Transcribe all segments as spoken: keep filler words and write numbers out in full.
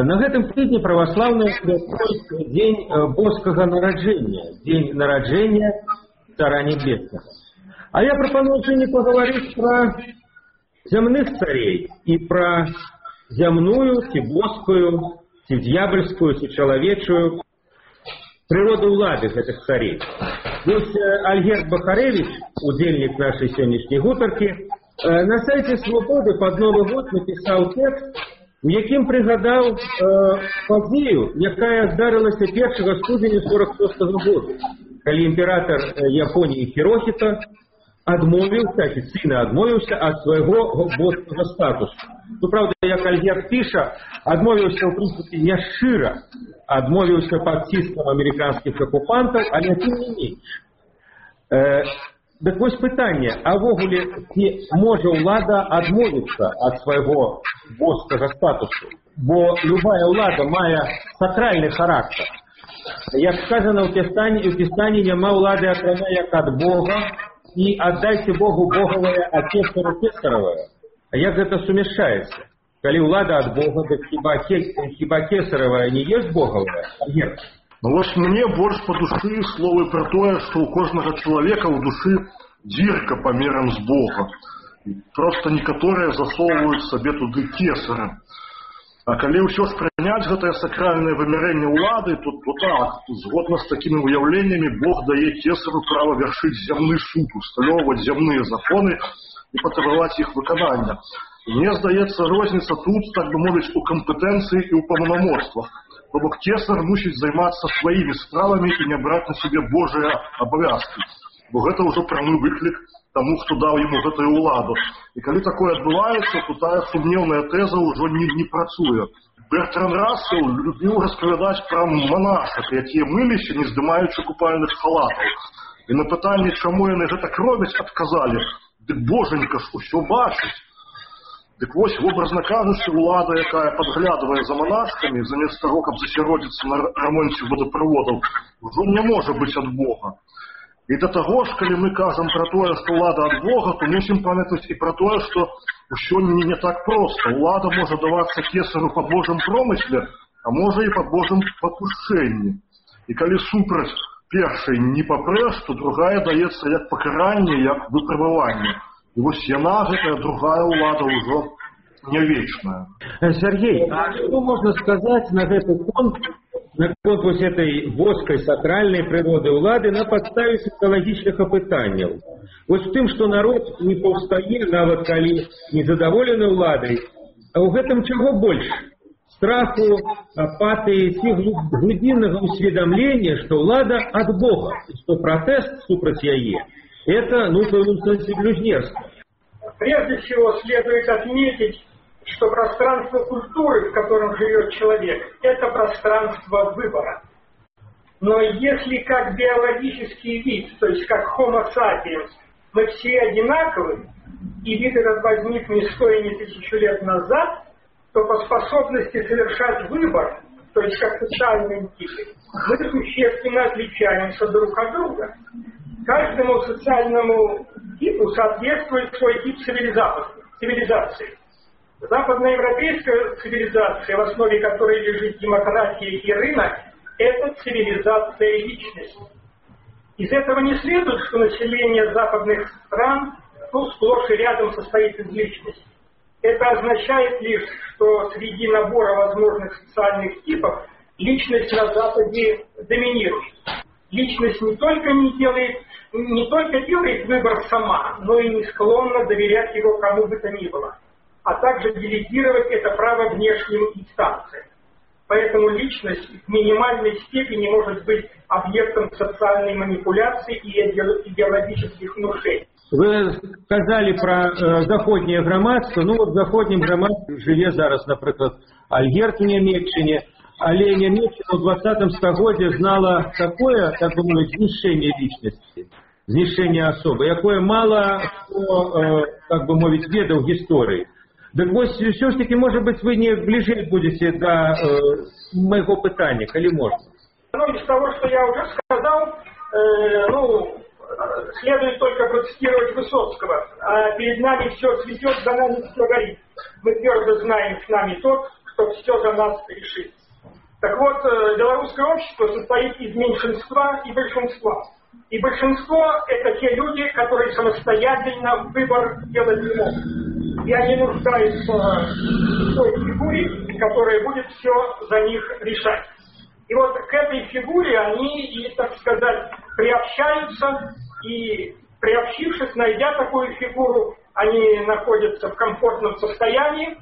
На гэтым тыдні праваслаўныя святкуюць дзень боскага нараджэння, дзень нараджэння цара небеснага. А я прапаную сёння пагаварыць пра зямных царей і пра зямную, ці боскую, ці д'ябальскую, ці чалавечую прыроду ўлады гэтых царей. Вось Альгерд Бахаревич, удзельнік нашай сённяшняй гутаркі, на сайце Свободы пад Новы год напісаў тэкст, у якім прыгадаў э, падзею, якая здарылася першага студзеня сорок шостага году, калі імператар Японіі Хірохіта адмовіўся, афіцыйна адмовіўся ад свайго боскага статусу. Ну, правда, як Альгерд піша, адмовіўся, ў прынцыпе, не шчыра, адмовіўся пад ціскам амерыканскіх акупантаў, але тым не менш. Э, так вось пытанне, а ввогуле, ці можа ўлада адмовіцца ад свайго боскага статусу? Бо любая ўлада мае сакральны характар. Як сказано ў Пісанні, у Пісанні няма ўлады акрамя як ад Бога, і аддайце Богу боговае, а кесару кесаровае. А як гэта сумяшчаецца? Калі ўлада ад Бога, дык хіба, хіба кесаровае не ёсць боговае? Нет. Ну вось мне больш па душы словы пра тое, што ў кожнага чалавека ў душы дзірка памерам з Бога. Проста некаторыя засоўваюць сабе туды кесара. А калі ўсё ж прыняць гэтае сакральнае вымярэнне ўлады, то, то так, згодна з такімі выяўленнямі, Бог дае кесару права вяршыць зямны суд, усталёўваць зямныя законы і патрабаваць іх выканання. Мне здаецца, розніца тут, так бы мовіць, у кампетэнцыі і ў паўнамоцтвах. То бок кесар мусіць займацца сваімі справамі і не браць на сябе Божыя абавязкі. Бо гэта ўжо прамы выклік таму, хто даў яму гэтую ўладу. І калі такое адбываецца, то тая сумнеўная тэза ўжо не, не працуе. Бертран Рассел любіў распавядаць пра манашак, якія мыліся, не здымаючы купальных халатаў. І на пытанне, чаму яны гэтак робяць, адказалі: дык божанька ж усё бачыць. Дык вось, вобразна кажучы, ўлада, якая падглядвае за манашкамі, замест таго, каб засяродзіцца на рамонце водаправодаў, ужо не можа быць ад Бога. І да таго ж, калі мы кажам пра тое, што ўлада ад Бога, то мусім памятаць і пра тое, што ўсё не, не так проста. Ўлада можа давацца кесару па Божым промысле, а можа і па Божым папушчэнні. І калі супраць першай не папрэш, то другая даецца як пакаранне, як выпрабаванне. І вось яна, гэтая другая ўлада, ўжо не вечная. Сергей, а што можна сказаць на гэты конт, на конт вось этой боскай сакральнай прыроды ўлады на падставе сацыялагічных апытанняў? Вось в тым, што народ не паўстае, нават калі незадаволены ўладай, а ў гэтым чаго больш? Страху, апатыі, ці глыбіннага ўсведамлення, што ўлада ад Бога, што пратэст супраць яе — это, ну, в пэўным сэнсе, блюзнерство. Прежде всего следует отметить, что пространство культуры, в котором живет человек, это пространство выбора. Но если как биологический вид, то есть как Homo sapiens, мы все одинаковы, и вид этот возник не сто и не тысячу лет назад, то по способности совершать выбор, то есть как социальные типы, мы существенно отличаемся друг от друга. Каждому социальному типу соответствует свой тип цивилизации. Западноевропейская цивилизация, в основе которой лежит демократия и рынок, это цивилизация личности. Из этого не следует, что население западных стран ну, сплошь и рядом состоит из личности. Это означает лишь, что среди набора возможных социальных типов личность на Западе доминирует. Личность не только не делает, не только делает выбор сама, но и не склонна доверять его кому бы то ни было, а также делегировать это право внешним инстанциям. Поэтому личность в минимальной степени может быть объектом социальной манипуляции и идеологических внушений. Вы сказали про э, заходнее громадство. Ну вот в заходнем громадстве живе зараз, например, Альгерд в Нямецчине, але Нямецчина в двадцатом стагоддзі знала такое, так бы мовить, знішчэнне личности, знішчэнне особы, якое мало кто, э, так бы мовить, ведаў гісторыі. Так вот, все ж таки, может быть, вы не ближе будете до э, моего пытания, коли можно. Ну, из того, что я уже сказал, э, ну, следует только процитировать Высоцкого. А перед нами все цветет, за нами все горит. Мы твердо знаем, с нами тот, кто все за нас решит. Так вот, белорусское общество состоит из меньшинства и большинства. И большинство – это те люди, которые самостоятельно выбор делать не могут. И они нуждаются в той фигуре, которая будет все за них решать. И вот к этой фигуре они, и, так сказать, приобщаются, и приобщившись, найдя такую фигуру, они находятся в комфортном состоянии.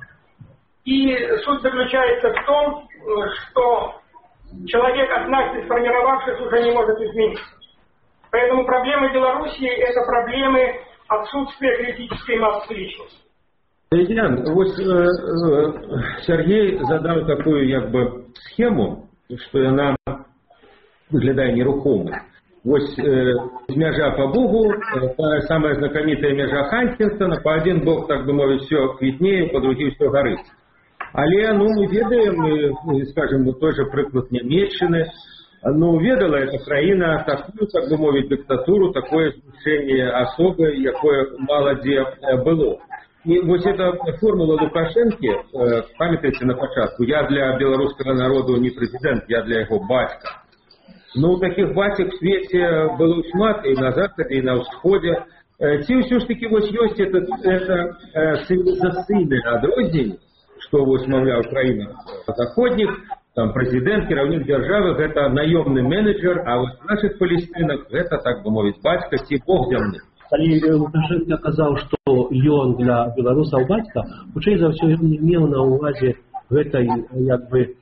И суть заключается в том, что человек, однажды сформировавшись, уже не может измениться. Поэтому проблемы Белоруссии – это проблемы отсутствия критической массы личности. Ян, вот э, э, Сергей задал такую як бы схему, что она выглядает нерухомой. Вот э, межа по Богу, э, самая знакомитая межа Хантингтона, по один бок, так бы мовить, все квітнее, по другим все горит. Але, ну, мы ведаем, мы, скажем, вот тоже приклад Нямеччины, ну, ведала эта краіна такую, так бы мовить, диктатуру, такое знішэнне асобы, якое мало где было. И вот эта формула Лукашенки, э, памятаете на початку, я для белорусского народа не президент, я для его батька. Ну, таких батек в свете было шмат и на Западе, и на Усходе. Э, ці ўсё ж таки вот есть это, это э, цивилизационное адрозненне, что вот мовляў Украина заходник, там президент, кіраўнік державы, это наемный менеджер, а вот в наших палестинах это, так бы мовить, батька, ці бог земный. Калі Лукашенко казаў, што ён для беларусаў бацька, хутчэй за ўсё ён не меў на ўвазе гэтай як бы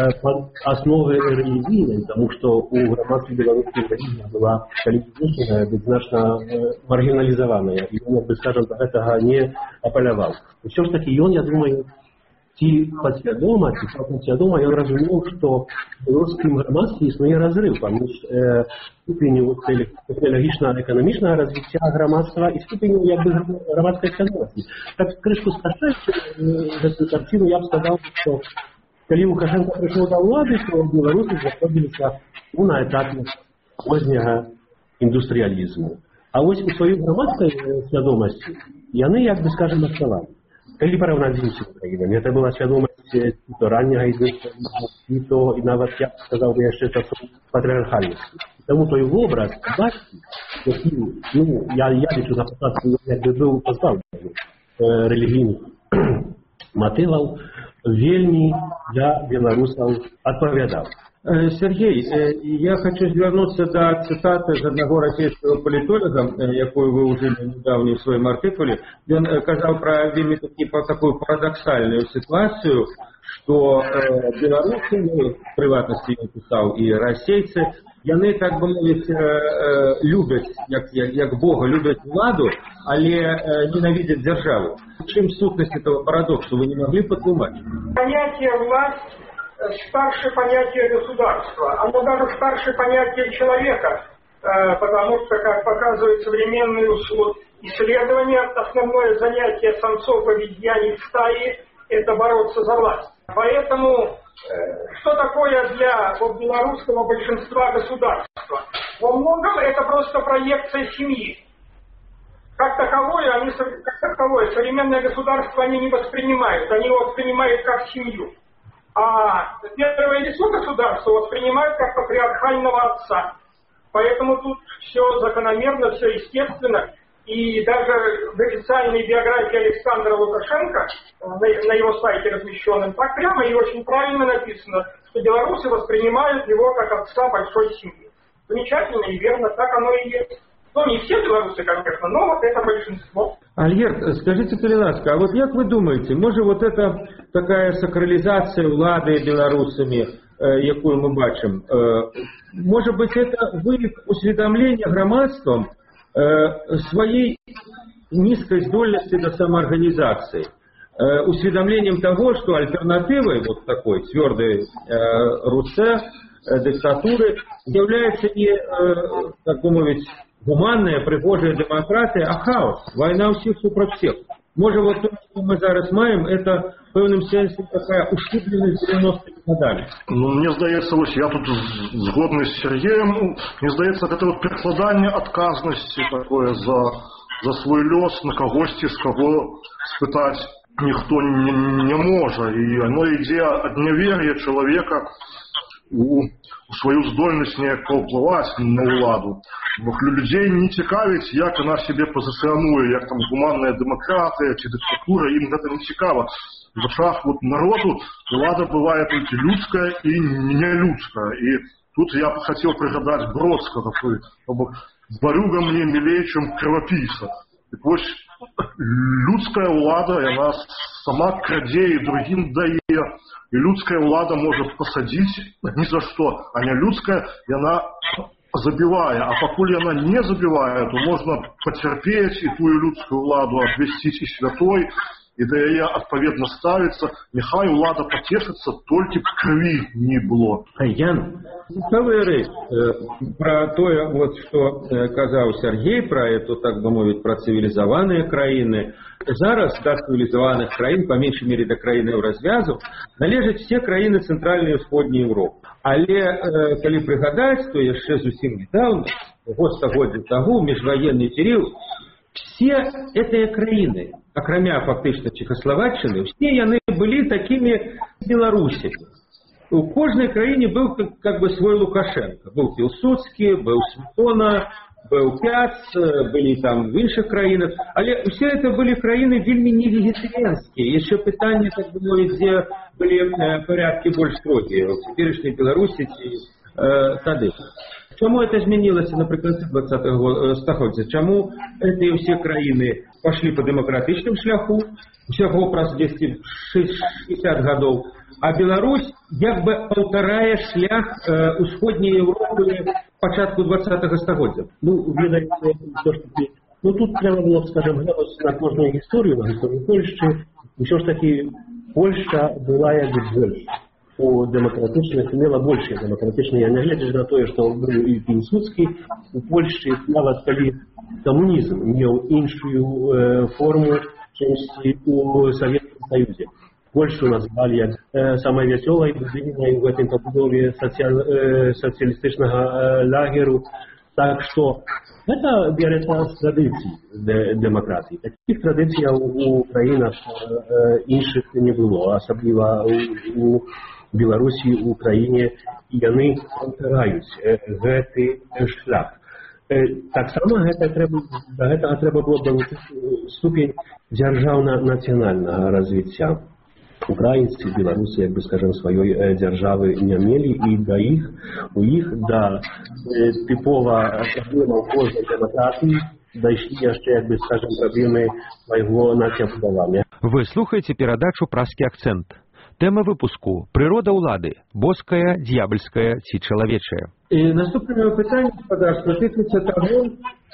асновы рэлігійнай, таму што ў грамадстве беларускай рэлігія была калектывная, значна маргіналізаваная, і ён, бы скажам, да гэтага не апаляваў. Усё ж такі ён, я думаю, ці падсвядома, ці падсвядома ён разумеў, што в беларускім грамадстве існуе разрыв паміж э, ступеню тэхналагічна-эканамічнага развіцця грамадства і ступеню як бы грамадскай свядомасці. Так крышку скачаючы гэтую карціну, я б сказаў, што калі Лукашенко прыйшоў да ўлады, то беларусы знаходзіліся ну, на этапе позняга індустрыялізму. А вось у сваёй грамадскай свядомасці яны, як бы скажем, аставалі. Калі параўнаць з іншымі краінамі, это была свядомасць то ранняга індустрыялізму, і то, і нават, я сказаў бы яшчэ часоў патрыархальнасці. Таму той вобраз бацькі, які, ну, я, я лічу на пачатку, як бы быў пазбаўлены э, рэлігійных матываў, вельмі для беларусаў адпавядаў. Сергей, я хочу вернуться до цитаты из одного российского политолога, якую вы уже недавно в своем артикуле. Он сказал про вельми такую парадоксальную ситуацию, что белорусы, ну, в приватности я писал, и российцы, яны, так бы мовить, любят, як, як Бога, любят владу, але ненавидят державу. В чем сутность этого парадокса, вы не могли подумать? Понятие власть старше понятия государства, оно даже старше понятия человека, потому что, как показывают современные исследования, основное занятие самцов обезьяньей стаи – это бороться за власть. Поэтому, что такое для вот, белорусского большинства государства? Во многом это просто проекция семьи. Как таковое, они, как таковое современное государство они не воспринимают, они его воспринимают как семью. А первое лицо государства воспринимают как патриархального отца. Поэтому тут все закономерно, все естественно. И даже в официальной биографии Александра Лукашенко, на, на его сайте размещенном, так прямо и очень правильно написано, что белорусы воспринимают его как отца большой семьи. Замечательно и верно, так оно и есть. Ну, не все белорусы, конечно, но вот это большинство. Альгерд, скажите, Калинаска, а вот как вы думаете, может вот эта такая сакрализация влады белорусами, э, якую мы бачим, э, может быть это вылик усведомления громадством э, своей низкой здольности до самоорганизации, э, усведомлением того, что альтернативой вот такой твердой э, русе, э, диктатуры является не, э, как бы мовить, гуманная, пригожая демократия, а хаос, война всех супротив всех. Может, вот то, что мы зараз маем, это в певном сенсе такая ушибленность девяностых годами. Ну, мне здається, ось я тут згодний з Сергеєм, мені здається, це от перекладання відказності такое за, за свій льос на когось, з кого спитати ніхто не, не можа. І оно ідзе ад нявер'я чалавека у, у сваю здольнасць неяк паўплываць на ўладу. Бо людзей не цікавіць, як яна сябе пазіцыянуе, як там гуманная дэмакратыя ці дыктатура, ім гэта не цікава. В вачах вот народу ўлада бывае толькі людская і нелюдская. І тут я б хацеў прыгадаць Бродскага, бо барюга мне мілей, чым крывапіса. Так вось, людская ўлада, яна сама крадзе і другім дае. І людская ўлада можа пасадзіць ні за што, а не людская, яна забівае. А пакуль яна не забівае, то можна пацярпець і тую людскую ўладу абвясціць і святой, і да яе адпаведна ставіцца. Няхай ўлада пацешыцца, толькі б крыві не было. Ян, цікавая рэч пра тое, вот, што казаў Сергей, пра эту, так бы мовіць, пра цывілізаваныя краіны. Зараз да цывілізаваных краін, па меншай мере да краін еўразвязу, належаць все краіны цэнтральнай і ўсходняй Еўропы. Але э, калі прыгадаць, то яшчэ зусім недавно, год стагоддзя таму, міжваенны перыяд, все гэтыя краіны, акрамя фактычна Чехаславаччыны, все яны былі такімі беларусямі. У кожнай краіне быў как, как бы свой Лукашенко. Быў Пілсудскі, быў Сметона, быў Пяц, былі там в іншых краінах. Але ўсе это былі краіны вельмі не вегетарыянскія. Яшчэ пытанне, так бы мовіць, дзе былі э, порядкі больш строгія. У цяперашняй Беларусі ці э, тады. Чаму это змянілася напрыканцы двадцатага стагоддзя? Чаму гэтыя ўсе краіны пашлі па дэмакратычным шляху, усяго праз дзесьці шэсцьдзесят гадоў, а Беларусь як бы паўтарае шлях э, усходняй Еўропы пачатку двадцатага стагоддзя? Ну, ведаеце, ўсё ж таки, ну тут трэба было б, скажем, глядаць на кожную гісторыю, на гісторыю Польшчы. Усё ж таки Польшча была як бы больш у дэмакратычных, мела большыя дэмакратычныя, нягледзячы на тое, што быў і Пілсудскі, у Польшчы нават калі камунізм меў іншую э, форму, чымсьці у Савецкім Саюзе. Польшу назвалі як э, самай вясёлай будынай у гэтым пабудове сацыял, э, сацыялістычнага э, лагеру. Так што гэта бярэцца з традыцый дэ, дэмакратыі. Такіх традыцыяў у краінах э, іншых не было, асабліва у, у Беларусі, у Украіне, і яны паўтараюць э, гэты шлях. Э, таксама гэта трэба, да гэтага трэба было далучыць ступень дзяржаўна-нацыянальнага развіцця. Украінцы, беларусы, як бы скажем, сваёй э, дзяржавы не мелі, і да іх, у іх да э, тыпова праблемаў кожнай дэмакратыі дайшлі яшчэ, як бы скажем, праблемы свайго нацябудавання. Вы слухаеце перадачу «Праскі акцэнт». Тэма выпуску «Прырода ўлады. Боская, д'ябальская ці чалавечая». І наступнае пытанне, гаспадар, тычыцца таго,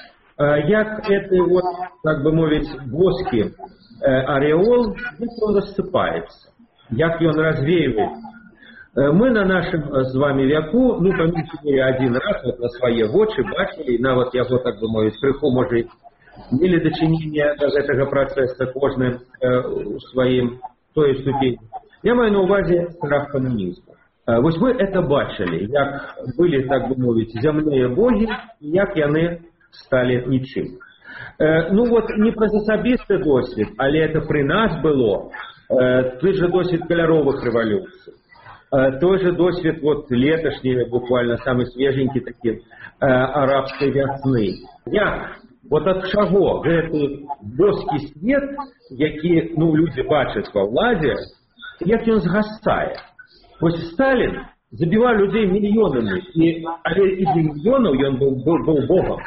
як гэты, вот, так бы мовіць, боскі ареол, як он рассыпаецца, як ён развеивается. Мы на нашым з вами вяку, ну, па меншай мере, один раз вот, на свае вочы бачылі, і нават яго, так бы мовіць, крыху, можа, мелі дачыненне да гэтага працэса кожны э, у сваім той ступені. Я маю на увазе страх камунізму. Вось вы это бачылі, як былі, так бы мовіць, зямныя богі, і як яны сталі нічым. Ну вот не праз асабісты досвід, але это пры нас было. Той же досвід каляровых рэвалюцый, той же досвід вот леташні, буквально самы свеженькі такі, арабскай вясны. Як вот ад чаго гэты боскі свет, які, ну, людзі бачаць ва ўладзе, як ён згасае. Вось Сталін забіваў людзей мільёнамі, і, але і для мільёнаў ён быў, быў, быў богом.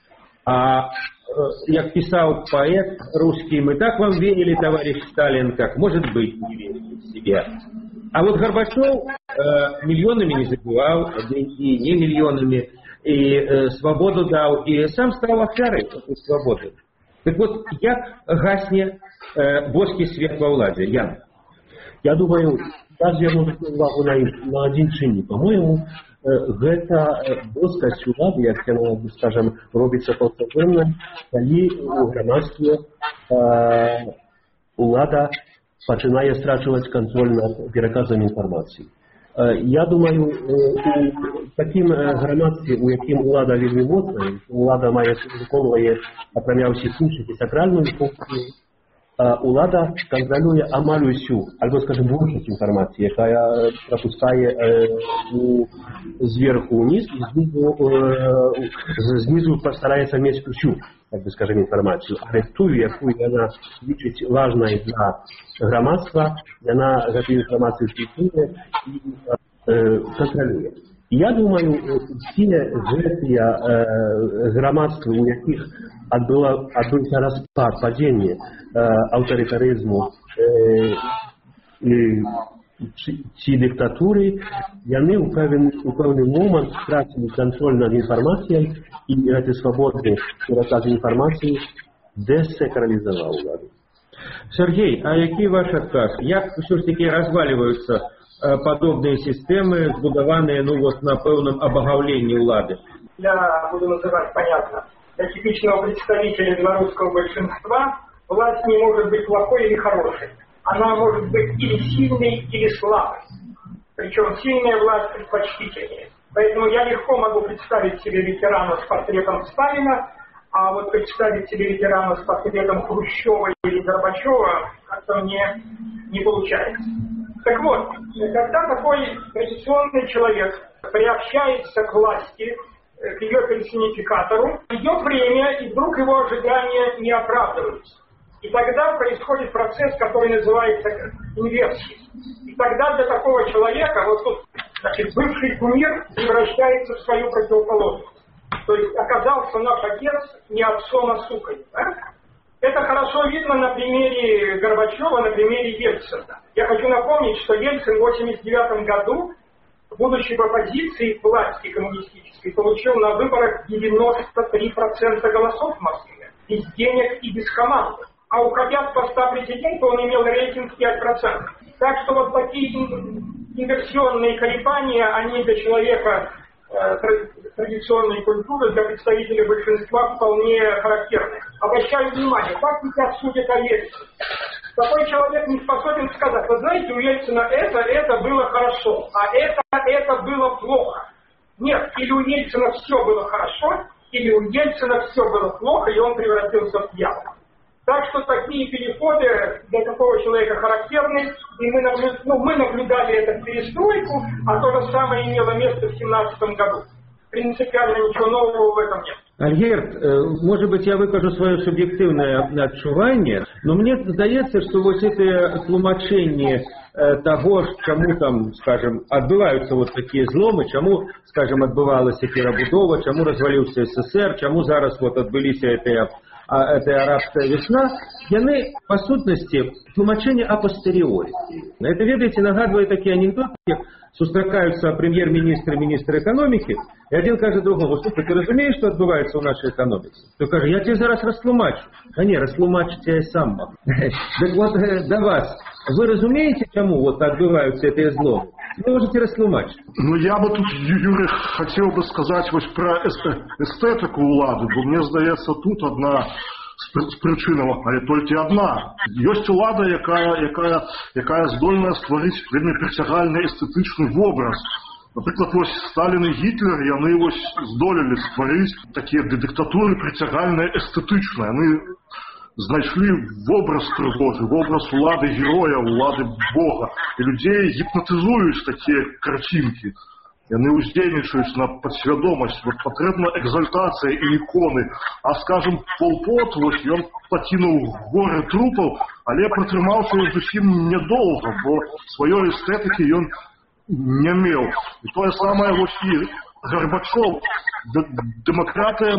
А як писал поэт русский, мы так вам верили, товарищ Сталин, как, может быть, не верили в себе. А вот Горбачев э, миллионами не забивал, и не миллионами, и э, свободу дал, и сам стал офярой этой свободы. Так вот, як гасне э, боский свет во ўладзе, Ян? Я думаю, я зверну увагу на, на один чыннік. По-моему, гэта боскасць улады, як яна, скажем, робіцца паўсядзённа, калі у грамадстве э, улада пачынае страчваць кантроль над пераказам інфармацыі. Э, я думаю, э, у такім грамадстве, у якім улада вельмі моцная, улада мае выконвае, акрамя ўсіх іншых, і сакральную функцію, улада кантралюе амаль усю, альбо, скажем, большасць інфармацыі, якая прапускае э, зверху ўниз і знизу, э, знизу постараецца мець усю, так бы скажем, інфармацыю. Але тую, якую яна лічыць важнай для грамадства, яна гэтую інфармацыю фільтруе і э, кантралюе. Я думаю, все гэтыя э, грамадствы, у якіх адбыўся распад, падзенне э, аўтарытарызму э, ці дыктатуры, яны ў пэўны, ў пэўны момант страцілі кантроль над інфармацыяй, і гэты свабодны пераказ інфармацыі дэсакралізаваў уладу. Сергей, а які ваш адказ? Як ўсё ж такі разваливаюцца подобные системы, сбудованные, ну вот, на певном обогавлении улады? Я буду называть понятно. Для типичного представителя белорусского большинства власть не может быть плохой или хорошей. Она может быть или сильной, или слабой. Причем сильная власть предпочтительнее. Поэтому я легко могу представить себе ветерана с портретом Сталина, а вот представить себе ветерана с портретом Хрущева или Горбачева как-то мне не получается. Так вот, когда такой традиционный человек приобщается к власти, к ее персонификатору, идет время, и вдруг его ожидания не оправдываются. И тогда происходит процесс, который называется инверсией. И тогда для такого человека, вот тут, значит, бывший кумир превращается в свою противоположность. То есть оказался наш отец не отцом, а сукой. Да? Это хорошо видно на примере Горбачева, на примере Ельцина. Я хочу напомнить, что Ельцин в восемьдесят девятом году, будучи в оппозиции к власти коммунистической, получил на выборах девяносто три процента голосов в Москве. Без денег и без команды. А уходя с поста президента, он имел рейтинг пять процентов. Так что вот такие инверсионные колебания, они для человека э, традиционной культуры, для представителей большинства вполне характерны. Обращаю внимание, как сейчас судят о Ельцине. Такой человек не способен сказать: вы знаете, у Ельцина это, это было хорошо, а это, это было плохо. Нет, или у Ельцина все было хорошо, или у Ельцина все было плохо, и он превратился в дьявола. Так что такие переходы для такого человека характерны, и мы, наблю... ну, мы наблюдали это в перестройку, а то же самое имело место в семнадцатом году. Принципиально ничего нового в этом нет. Альгерд, может быть, я выкажу свое субъективное адчуванне, но мне здаецца, что вот это тлумачэнне того, чему там, скажем, отбываются вот такие зломы, чему, скажем, отбывалась перебудова, чему развалился СССР, чему зараз вот отбылись эти а это арабская весна, яны, по сутнасці, тлумачэнне апостериори. Это, ведаеце, нагадвае такие анекдоты, як сустракаюцца прэм'ер-міністр і міністр эканомікі, и один кажет другому: слушай, ты разумеешь, что отбывается у нашей экономики? Той каже: я тебе зараз растлумачу. А не, растлумачить я и сам могу. Так вот, до вас, вы разумеете, чему вот отбываются эти зломы? Вы можете растлумачить. Ну, я бы тут, Юрий, хотел бы сказать вот про эстетику улады, бо мне здаецца, тут одна з причинаў, але толькі одна. Ёсць улада, якая, якая, якая здольная стварыць вельмі прыцягальны эстэтычны вобраз. Напрыклад, вось Сталін і Гітлер, яны вось здолелі стварыць такія дыктатуры прыцягальныя эстэтычныя. Яны знайшлі вобраз прыгожы, вобраз улады героя, улады Бога. І людзей гіпнатызуюць такія карцінкі. Яны ўздзейнічаюць на падсвядомасць. Вот патрэбна экзальтацыя і іконы. А, скажем, Пол Пот, вось ён пакінуў горы трупаў, але пратрымаўся зусім нядоўга, бо сваёй эстэтыкі ён не меў. І тое самае вось і Горбачов. Дэмакратыя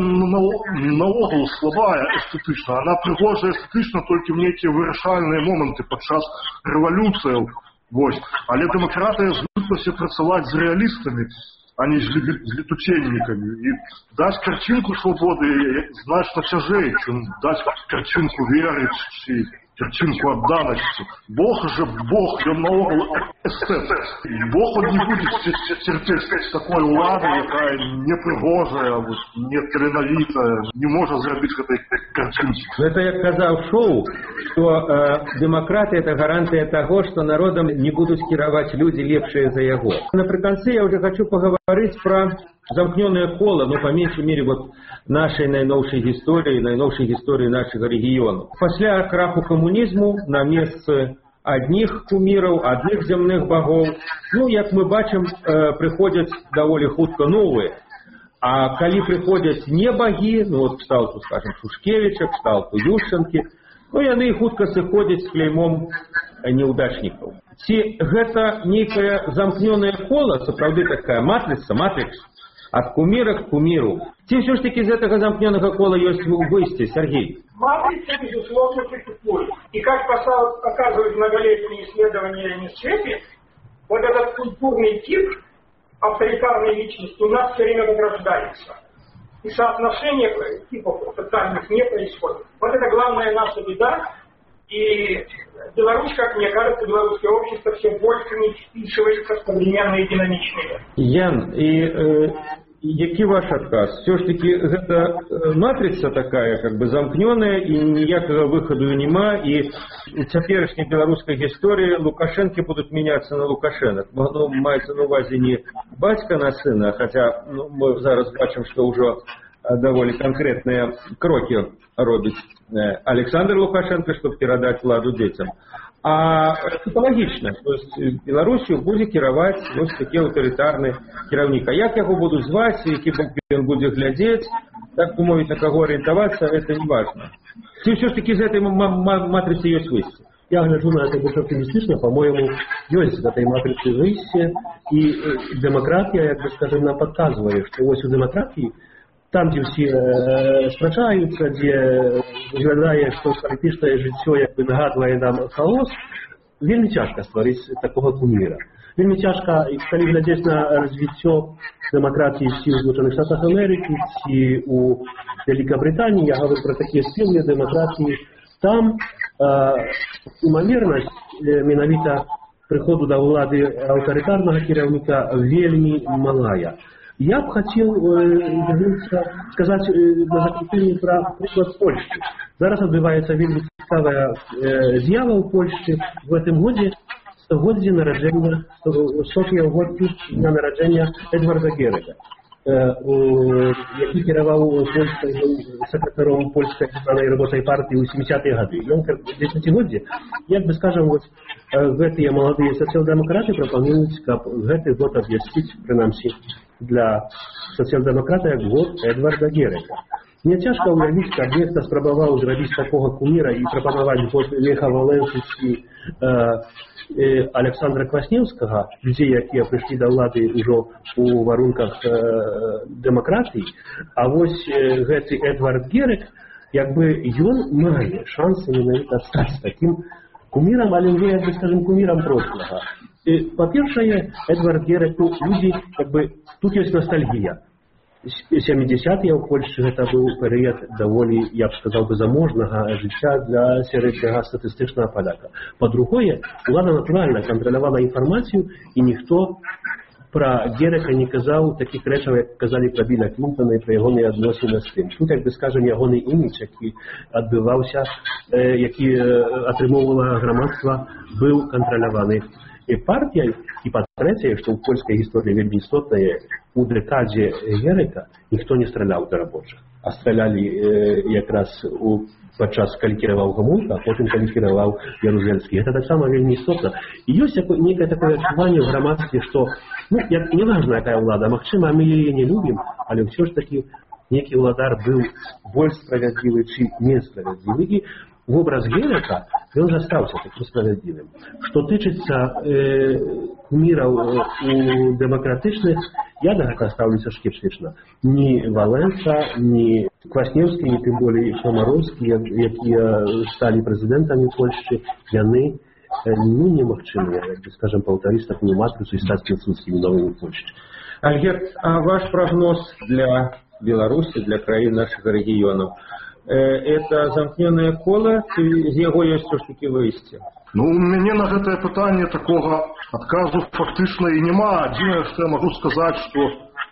наогул слабая эстэтычна. Она прыгожая эстэтычна толькі в нейкія вырашальныя моманты падчас рэвалюцыяў. Вось. Але дэмакратыя звыклася працаваць з рэалістамі, а не з летученнікамі. І даць карцінку свабоды значна цяжэй, чым даць карцінку веры ці карцінку адданасці. Бог же Бог, ён наогул эстэт. Бог он не будзе церпець такой улады, якая непрыгожая, не таленавітая, не можа зрабіць гэтай карцінкі. Это, як казаў Шоу, што э, дэмакратыя — это гарантыя таго, што народам не будуць кіраваць людзі лепшыя за яго. Напрыканцы я ўжо хочу пагаварыць пра замкнёнае кола, ну, по меньшей мере, вот нашей найноўшай гісторыі, найноўшай гісторыі нашага рэгіёну. Пасля краху камунізму на месцы адних куміраў, адных зямных багоў, ну, як мы бачым, э, прыходзяць даволі хутка новыя. А калі прыходзяць не багі, ну, вот кшталту, скажем, Шушкевіча, кшталту Ющенкі, ну, яны хутка сыходзяць з клеймом неудачнікаў. Ці гэта нейкае замкнёнае кола, сапраўды такая матрыца, матрикс, ад куміра к куміру? Ці ўсё ж таки з гэтага замкнёнага кола ёсць выйсце, Сергей? Матрица, безусловно, существует. И как показывают многолетние исследования НИСЧЕПи, вот этот культурный тип авторитарной личности у нас все время возрождается. И соотношение типов социальных не происходит. Вот это главная наша беда. И Беларусь, как мне кажется, белорусское общество все больше не вписывается в современные динамичные. Ян, и э, які ваш адказ? Все ж таки гэта матрыца такая, как бы замкнёная, і ніякага выхаду няма, і у цяперашняй беларускай гісторыі Лукашэнкі будуць мяняцца на Лукашэнак. Ну, маецца на увазе не бацька на сына, хаця ну, мы зараз бачым, што ўжо даволі канкрэтныя крокі робіць Александр Лукашенко, чтобы передать владу детям. А психологично, то есть Беларусью будзе кіраваць вось такі аўтарытарны кіраўнік. А як яго будуць зваць, які бок ён будзе глядзець, так бы мовіць, на каго арыентавацца, это не важно. Ці ўсё ж таки з этой матрыцы ёсць выйсце? Я гляжу на это больше оптимистично, по-моему, есть в этой матрице выйсце, и демократия, как бы скажем, нам подсказывает, что ось у демократии там, где все э, спрачаюцца, дзе выглядае, што палітычнае жыццё як бы нагадвае нам хаос, вельмі цяжка стварыць такога куміра. Вельмі цяжка, і калі глядзець на развіццё дэмакратыі ці ў Злучаных Штатах Амерыкі, ці ў Вялікабрытаніі, я гавару пра такія спелыя дэмакратыі, там э, імавернасць э, менавіта прыходу да ўлады аўтарытарнага кіраўніка вельмі малая. Я бы хотел э, сказать э, на заключение про приклад Польши. Зараз отбывается вельми цікавая э, з'ява ў Польшчы. В этом году стагоддзе нараджэння, сотня годку дня нараджэння Эдварда Герека, э, які кіраваў сакратаром польскай рабочай партыі ў сямідзесятыя гады. Ён дзесяцігоддзе, як бы скажем, вот гэтыя маладыя сацыял-дэмакраты прапануюць, каб гэты год абвясціць, прынамсі, для сацыял-дэмакрата як год Эдварда Герека. Мне цяжка ўявіць, каб нехта спрабаваў зрабіць такога куміра і прапанаваць год Леха Валенсы ці э, э, Александра Кваснеўскага, людзей, якія прыйшлі да ўлады ўжо у варунках э, дэмакратыі, а вось э, гэты Эдвард Герек, як бы ён мае шансы менавіта стаць такім кумірам, але ўжо, як бы скажем, кумірам прошлага. По-першае, Эдвард Герек, ну, люди, как бы, тут есть ностальгия. сямідзесятыя ў Польшчы гэта быў перыяд даволі, я б сказаў бы, заможнага жыцця для сярэдняга статыстычнага паляка. Па-другое, улада натуральна кантралявала інфармацыю, і ніхто пра Герека не казаў такіх рэчаў, як казалі пра Біла Клінтона і пра ягоныя адносіны з тым. Тут, як бы скажем, ягоны імідж, які адбываўся, э, які э, атрымоўвала грамадства, быў кантраляваны і партіяй. І па-трэцяе, што ў польскай гісторыі вельмі істотнае, у дэкадзе Герека ніхто не страляў да рабочых, а стралялі э, якраз у падчас, калі кіраваў Гамулка, а потым, калі кіраваў Ярузельскі. Гэта таксама вельмі істотна. І ёсць некае такое адчуванне ў грамадстве, што, ну, як, не важна, якая ўлада, магчыма, мы яе не любім, але ўсё ж такі некі ўладар быў больш справядлівы ці несправядлівы. І вобраз Герека, ён застаўся такім справядлівым. Што тычыцца э, куміраў у дэмакратычных, я да гэта ставлюся скептычна. Ні Валенса, ні Кваснеўскі, ні тым болей Комароўскі, якія сталі прэзідэнтамі Польшчы, яны ну, немагчымыя, як бы, скажем, паўтарыць такую матрыцу і стаць пілсудскімі новымі Польшчы. Альгерд, а ваш прогноз для Беларусі, для краін нашага рэгіёну? Это замкнёнае кола, ці з яго ёсць все ж таки выйсце? Ну, у мяне на гэтае пытанне такога адказу фактычна і няма. Адзінае, што я магу сказаць, што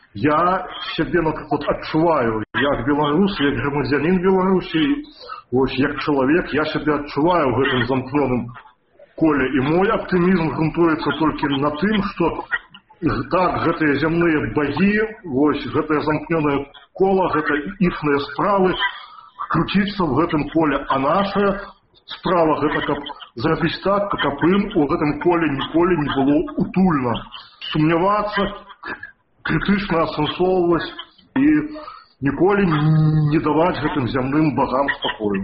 я сябе, напрыклад, адчуваю як беларус, як грамадзянін Беларусі, ось як чалавек, я сябе адчуваю ў гэтым замкнёным коле. І мой аптымізм грунтуецца толькі на тым, што І так гэтыя зямныя багі, вось гэтае замкнёнае кола, гэта іхныя справы, круціцца ў гэтым поле, а наша справа гэта, каб зрабіць так, каб ім у гэтым поле ніколі не было утульна. Сумнявацца, крытычна асэнсоўваць і ніколі не даваць гэтым зямным багам спакою.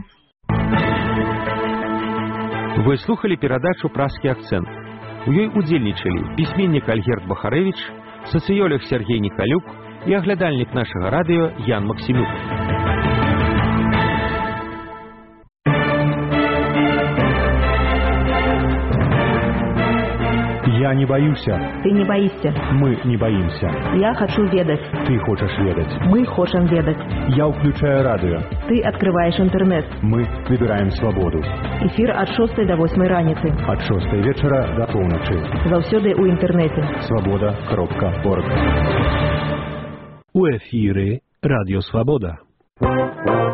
Вы слухали перадачу «Пражскі акцэнт». У ёй удзельнічалі пісьменнік Альгерд Бахарэвіч, сацыёлог Сергей Николюк і аглядальнік нашага радыё Ян Максімюк. Я не боюся. Ты не боишься. Мы не боимся. Я хочу ведать. Ты хочешь ведать. Мы хотим ведать. Я включаю радио. Ты открываешь интернет. Мы выбираем свободу. Эфир от шостой до восьмой раніцы. От шостой вечера до полночи. Заўсёды у интернете. Свобода кропка орг. У эфиры Радио Свобода.